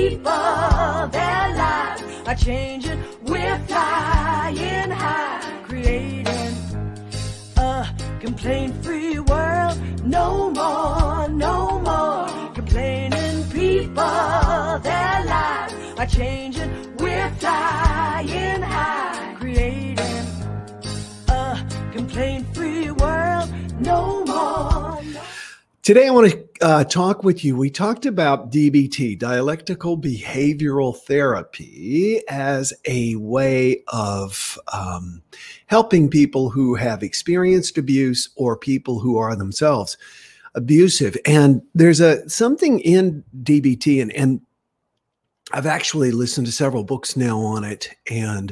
people, their lives are changing. We're flying high, creating a complaint-free world. No more, no more complaining. People, their lives are changing. We're flying high, creating a complaint-free world. No more. Today, I want to talk with you. We talked about DBT, dialectical behavioral therapy, as a way of helping people who have experienced abuse or people who are themselves abusive. And there's something in DBT, and I've actually listened to several books now on it and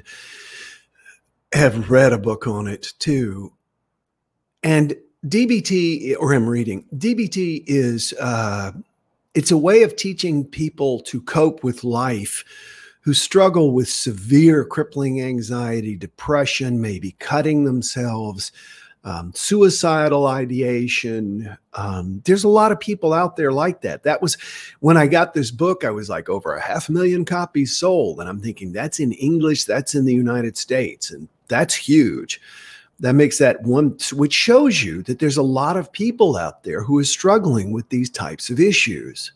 have read a book on it too. And DBT, or I'm reading, DBT is, it's a way of teaching people to cope with life who struggle with severe crippling anxiety, depression, maybe cutting themselves, suicidal ideation. There's a lot of people out there like that. That was when I got this book, I was like over 500,000 copies sold. And I'm thinking that's in English, that's in the United States. And that's huge. That makes that one, which shows you that there's a lot of people out there who are struggling with these types of issues.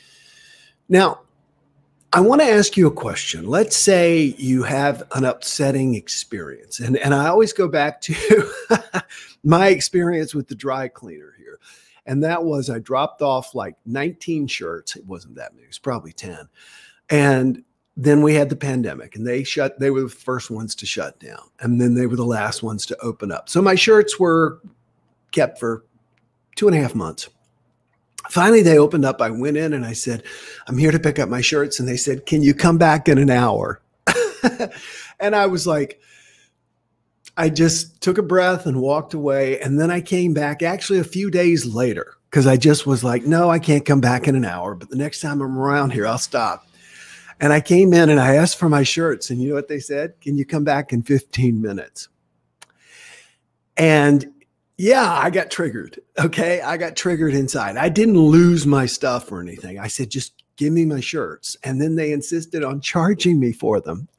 Now, I want to ask you a question. Let's say you have an upsetting experience. And I always go back to my experience with the dry cleaner here. And that was I dropped off like 19 shirts. It wasn't that many. It was probably 10. And then we had the pandemic, and they were the first ones to shut down. And then they were the last ones to open up. So my shirts were kept for 2.5 months. Finally, they opened up. I went in and I said, I'm here to pick up my shirts. And they said, can you come back in an hour? And I was like, I just took a breath and walked away. And then I came back actually a few days later because I just was like, no, I can't come back in an hour. But the next time I'm around here, I'll stop. And I came in and I asked for my shirts. And you know what they said? Can you come back in 15 minutes? And yeah, I got triggered. Okay. I got triggered inside. I didn't lose my stuff or anything. I said, just give me my shirts. And then they insisted on charging me for them.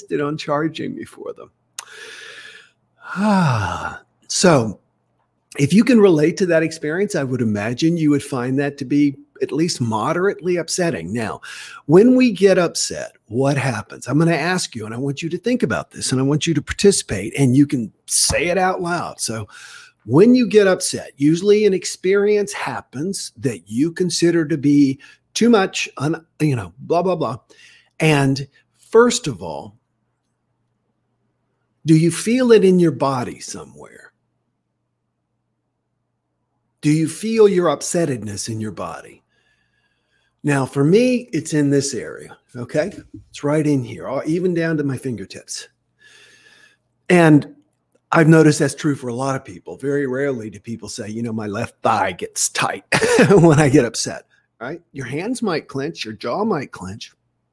So if you can relate to that experience, I would imagine you would find that to be at least moderately upsetting. Now, when we get upset, what happens? I'm going to ask you, and I want you to think about this, and I want you to participate, and you can say it out loud. So when you get upset, usually an experience happens that you consider to be too much, blah, blah, blah. And first of all, do you feel it in your body somewhere? Do you feel your upsettedness in your body? Now, for me, it's in this area, okay? It's right in here, even down to my fingertips. And I've noticed that's true for a lot of people. Very rarely do people say, my left thigh gets tight when I get upset, right? Your hands might clench, your jaw might clench.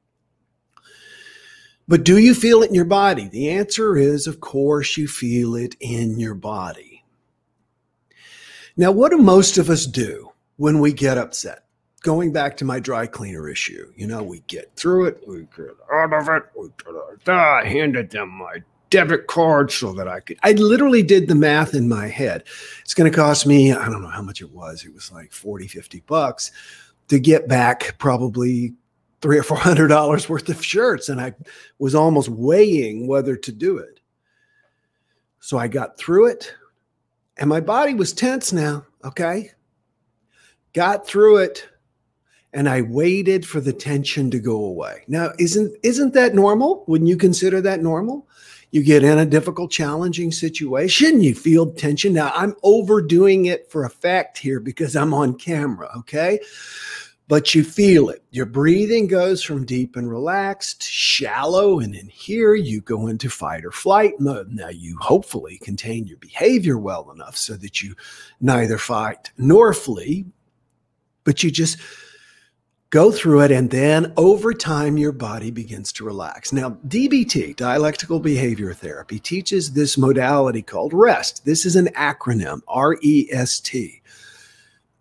But do you feel it in your body? The answer is, of course, you feel it in your body. Now, what do most of us do when we get upset? Going back to my dry cleaner issue, we get through it, we get out of it, I handed them my debit card so that I literally did the math in my head. It's going to cost me, I don't know how much it was. It was like $40-$50 to get back probably $300 or $400 worth of shirts. And I was almost weighing whether to do it. So I got through it and my body was tense now. Okay. Got through it. And I waited for the tension to go away. Now, isn't that normal? Wouldn't you consider that normal? You get in a difficult, challenging situation, you feel tension. Now, I'm overdoing it for effect here because I'm on camera, okay? But you feel it. Your breathing goes from deep and relaxed, shallow, and in here you go into fight or flight mode. Now, you hopefully contain your behavior well enough so that you neither fight nor flee, but you just go through it, and then over time, your body begins to relax. Now, DBT, dialectical behavior therapy, teaches this modality called REST. This is an acronym, REST.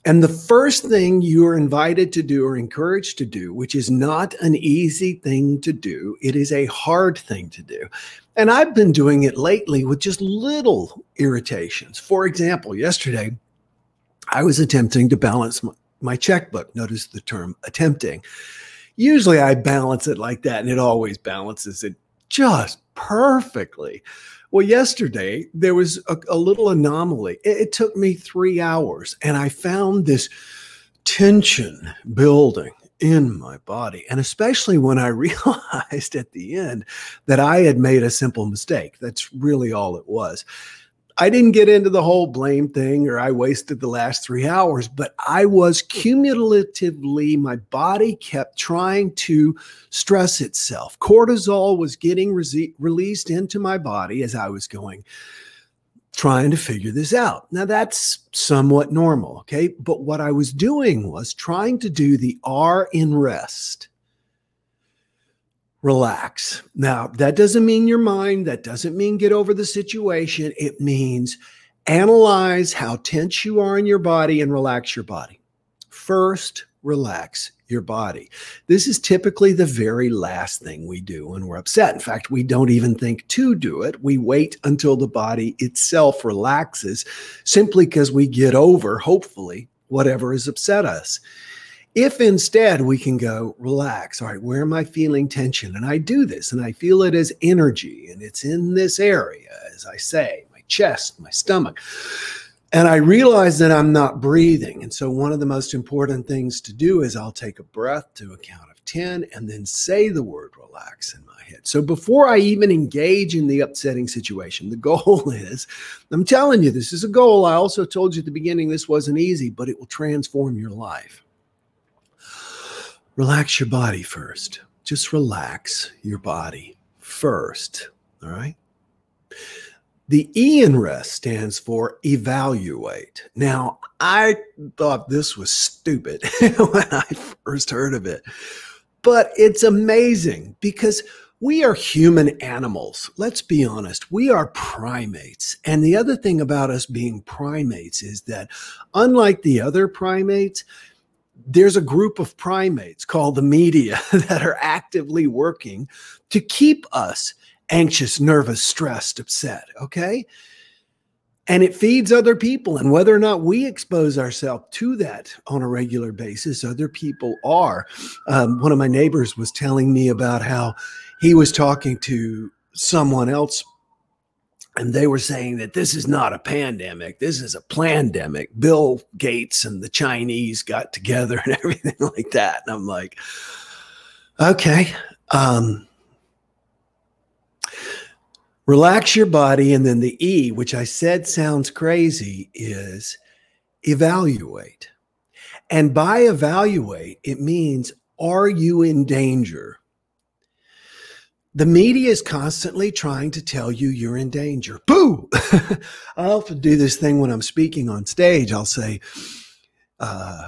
And the first thing you are invited to do or encouraged to do, which is not an easy thing to do, it is a hard thing to do. And I've been doing it lately with just little irritations. For example, yesterday, I was attempting to balance my checkbook. Notice the term attempting. Usually I balance it like that, and it always balances it just perfectly. Well, yesterday there was a little anomaly. It took me 3 hours, and I found this tension building in my body. And especially when I realized at the end that I had made a simple mistake. That's really all it was. I didn't get into the whole blame thing or I wasted the last 3 hours, but I was cumulatively, my body kept trying to stress itself. Cortisol was getting released into my body as I was going, trying to figure this out. Now that's somewhat normal, okay? But what I was doing was trying to do the R in rest. Relax. Now, that doesn't mean your mind. That doesn't mean get over the situation. It means analyze how tense you are in your body and relax your body. First, relax your body. This is typically the very last thing we do when we're upset. In fact, we don't even think to do it. We wait until the body itself relaxes simply because we get over, hopefully, whatever has upset us. If instead we can go, relax, all right, where am I feeling tension? And I do this and I feel it as energy and it's in this area, as I say, my chest, my stomach. And I realize that I'm not breathing. And so one of the most important things to do is I'll take a breath to a count of 10 and then say the word relax in my head. So before I even engage in the upsetting situation, the goal is, I'm telling you, this is a goal. I also told you at the beginning, this wasn't easy, but it will transform your life. Relax your body first. Just relax your body first, all right? The E in rest stands for evaluate. Now, I thought this was stupid when I first heard of it, but it's amazing because we are human animals. Let's be honest. We are primates. And the other thing about us being primates is that unlike the other primates, there's a group of primates called the media that are actively working to keep us anxious, nervous, stressed, upset, okay? And it feeds other people. And whether or not we expose ourselves to that on a regular basis, other people are. One of my neighbors was telling me about how he was talking to someone else and they were saying that this is not a pandemic. This is a plandemic. Bill Gates and the Chinese got together and everything like that. And I'm like, okay. Relax your body. And then the E, which I said sounds crazy, is evaluate. And by evaluate, it means, are you in danger? The media is constantly trying to tell you you're in danger. Boo! I often do this thing when I'm speaking on stage. I'll say, the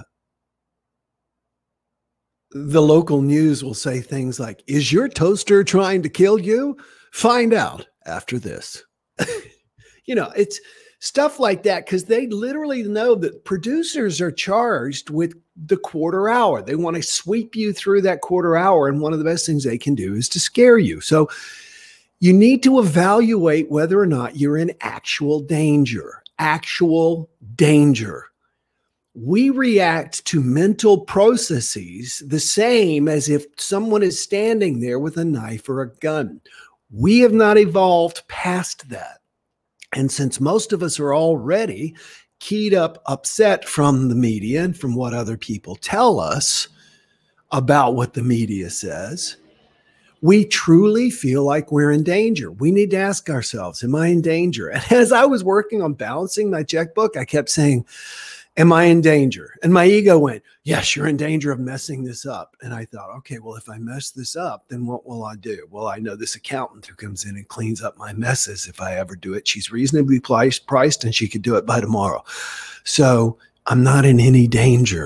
local news will say things like, is your toaster trying to kill you? Find out after this. It's stuff like that because they literally know that producers are charged with the quarter hour. They want to sweep you through that quarter hour. And one of the best things they can do is to scare you. So you need to evaluate whether or not you're in actual danger. Actual danger. We react to mental processes the same as if someone is standing there with a knife or a gun. We have not evolved past that. And since most of us are already keyed up, upset from the media and from what other people tell us about what the media says, we truly feel like we're in danger. We need to ask ourselves, am I in danger? And as I was working on balancing my checkbook, I kept saying, am I in danger? And my ego went, yes, you're in danger of messing this up. And I thought, okay, well, if I mess this up, then what will I do? Well, I know this accountant who comes in and cleans up my messes if I ever do it. She's reasonably priced and she could do it by tomorrow. So I'm not in any danger.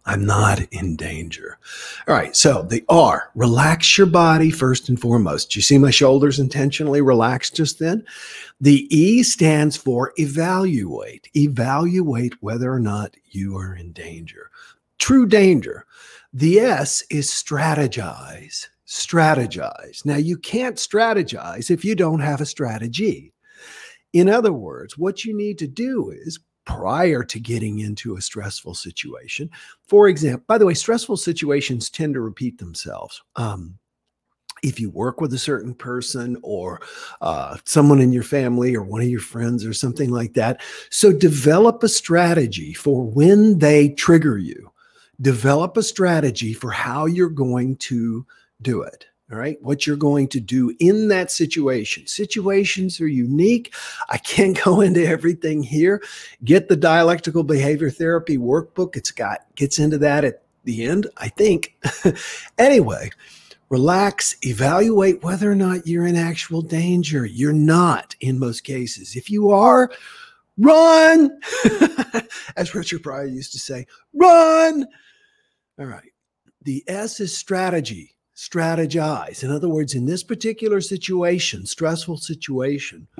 I'm not in danger. All right. So the R, relax your body first and foremost. Do you see my shoulders intentionally relaxed just then? The E stands for evaluate. Evaluate whether or not you are in danger. True danger. The S is strategize. Strategize. Now, you can't strategize if you don't have a strategy. In other words, what you need to do is, prior to getting into a stressful situation, for example, by the way, stressful situations tend to repeat themselves. If you work with a certain person or someone in your family or one of your friends or something like that. So develop a strategy for when they trigger you. Develop a strategy for how you're going to do it. All right. What you're going to do in that situation. Situations are unique. I can't go into everything here. Get the dialectical behavior therapy workbook. Gets into that at the end, I think. Anyway, relax, evaluate whether or not you're in actual danger. You're not in most cases. If you are, run. As Richard Pryor used to say, run. All right. The S is strategy. Strategize. In other words, in this particular situation, stressful situation,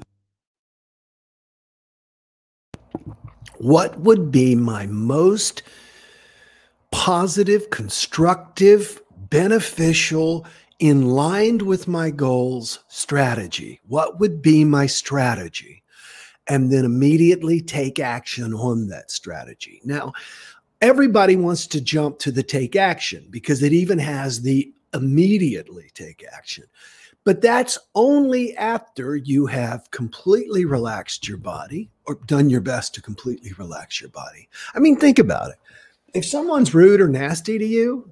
what would be my most positive, constructive, beneficial, in line with my goals strategy? What would be my strategy? And then immediately take action on that strategy. Now, everybody wants to jump to the take action because it even has the immediately take action. But that's only after you have completely relaxed your body or done your best to completely relax your body. I mean, think about it. If someone's rude or nasty to you,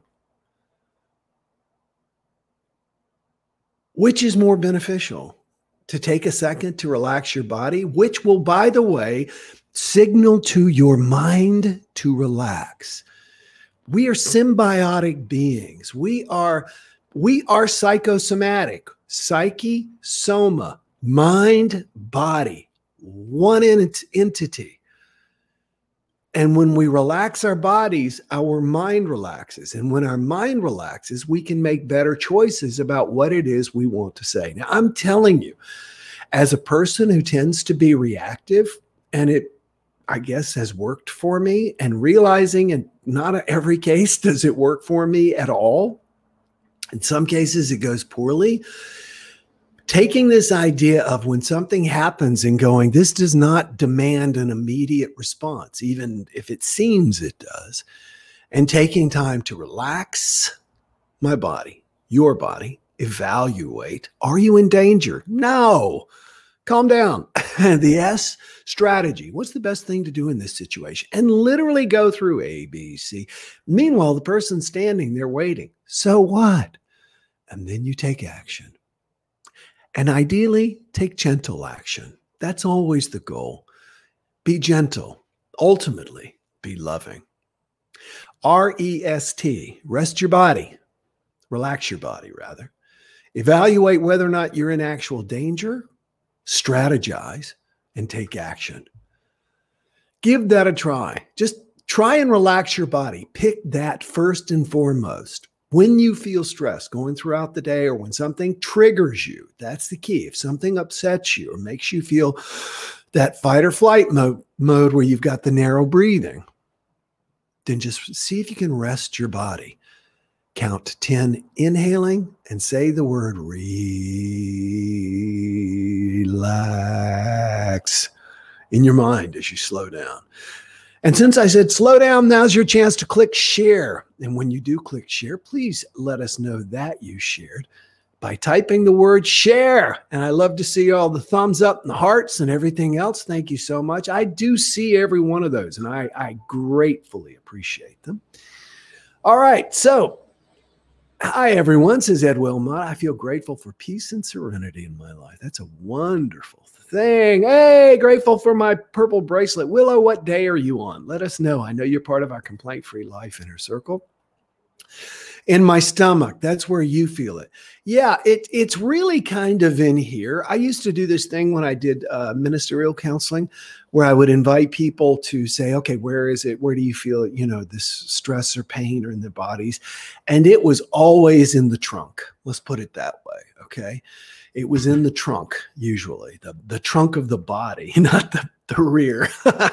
which is more beneficial? To take a second to relax your body, which will, by the way, signal to your mind to relax. We are symbiotic beings. We are psychosomatic, psyche, soma, mind, body, one entity. And when we relax our bodies, our mind relaxes. And when our mind relaxes, we can make better choices about what it is we want to say. Now, I'm telling you, as a person who tends to be reactive, and it, I guess, has worked for me, and realizing in not every case does it work for me at all. In some cases, it goes poorly. Taking this idea of when something happens and going, this does not demand an immediate response, even if it seems it does, and taking time to relax my body, your body, evaluate. Are you in danger? No. Calm down. The S, strategy. What's the best thing to do in this situation? And literally go through A, B, C. Meanwhile, the person's standing there waiting. So what? And then you take action. And ideally, take gentle action. That's always the goal. Be gentle. Ultimately, be loving. REST, rest your body. Relax your body, rather. Evaluate whether or not you're in actual danger. Strategize and take action. Give that a try. Just try and relax your body. Pick that first and foremost. When you feel stress going throughout the day or when something triggers you, that's the key. If something upsets you or makes you feel that fight or flight mode where you've got the narrow breathing, then just see if you can rest your body. Count 10 inhaling and say the word relax in your mind as you slow down. And since I said slow down, now's your chance to click share. And when you do click share, please let us know that you shared by typing the word share. And I love to see all the thumbs up and the hearts and everything else. Thank you so much. I do see every one of those, and I gratefully appreciate them. All right. So, hi, everyone, says Ed Wilmot. I feel grateful for peace and serenity in my life. That's a wonderful thing. Hey, grateful for my purple bracelet. Willow, what day are you on? Let us know. I know you're part of our Complaint-Free Life Inner Circle. In my stomach. That's where you feel it. Yeah, it's really kind of in here. I used to do this thing when I did ministerial counseling where I would invite people to say, okay, where is it? Where do you feel, this stress or pain or in their bodies? And it was always in the trunk. Let's put it that way. Okay. It was in the trunk, usually the trunk of the body, not the rear.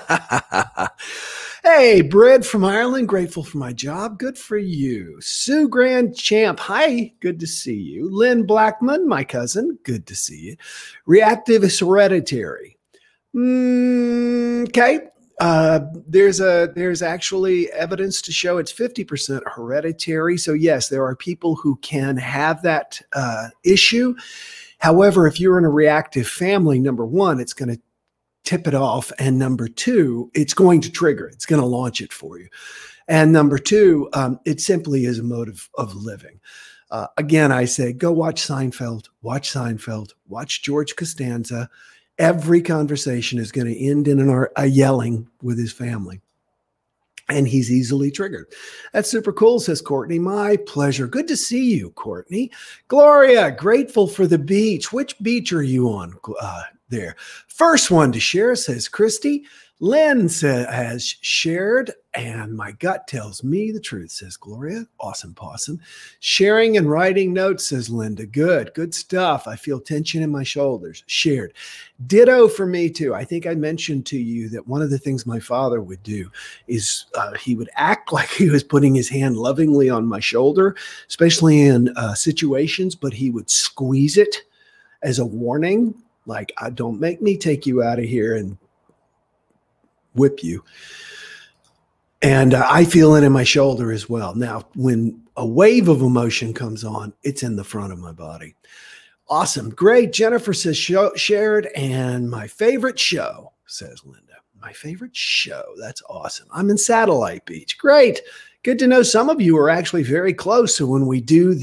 Hey, Brad from Ireland, grateful for my job. Good for you. Sue Grand Champ, hi, good to see you. Lynn Blackman, my cousin, good to see you. Reactive is hereditary. Okay. There's actually evidence to show it's 50% hereditary. So yes, there are people who can have that issue. However, if you're in a reactive family, number one, it's going to tip it off. And number two, it's going to trigger it. It's going to launch it for you. And number two, it simply is a mode of living. Again, I say, go watch Seinfeld, watch George Costanza. Every conversation is going to end in a yelling with his family. And he's easily triggered. That's super cool, says Courtney. My pleasure. Good to see you, Courtney. Gloria, grateful for the beach. Which beach are you on there? First one to share, says Christy. Lynn has shared, and my gut tells me the truth, says Gloria. Awesome possum. Sharing and writing notes, says Linda. Good stuff. I feel tension in my shoulders. Shared. Ditto for me too. I think I mentioned to you that one of the things my father would do is he would act like he was putting his hand lovingly on my shoulder, especially in situations, but he would squeeze it as a warning, like, don't make me take you out of here and whip you. And I feel it in my shoulder as well. Now, when a wave of emotion comes on, it's in the front of my body. Awesome. Great. Jennifer says shared, and my favorite show, says Linda. My favorite show. That's awesome. I'm in Satellite Beach. Great. Good to know some of you are actually very close. So when we do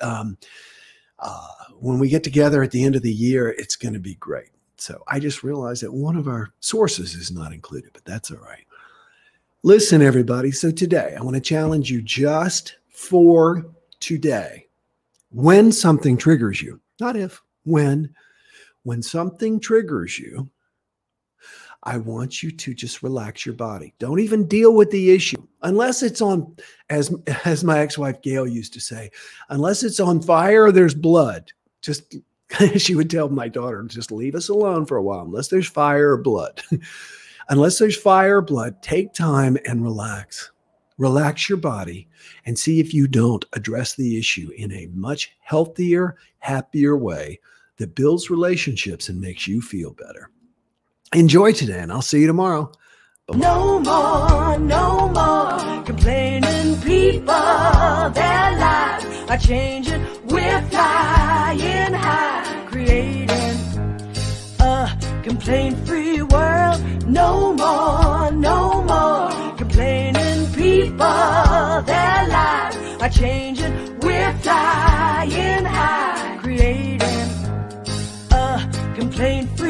when we get together at the end of the year, it's going to be great. So I just realized that one of our sources is not included, but that's all right. Listen, everybody. So today, I want to challenge you just for today. When something triggers you, not if, when something triggers you, I want you to just relax your body. Don't even deal with the issue unless it's on, as my ex-wife Gail used to say, unless it's on fire, there's blood. Just she would tell my daughter, just leave us alone for a while, unless there's fire or blood. Unless there's fire or blood, take time and relax. Relax your body and see if you don't address the issue in a much healthier, happier way that builds relationships and makes you feel better. Enjoy today, and I'll see you tomorrow. Bye-bye. No more complaining people. Their lives are changing. We're flying high, creating a complaint-free world. No more complaining people. Their lives are changing. We're flying high, creating a complaint-free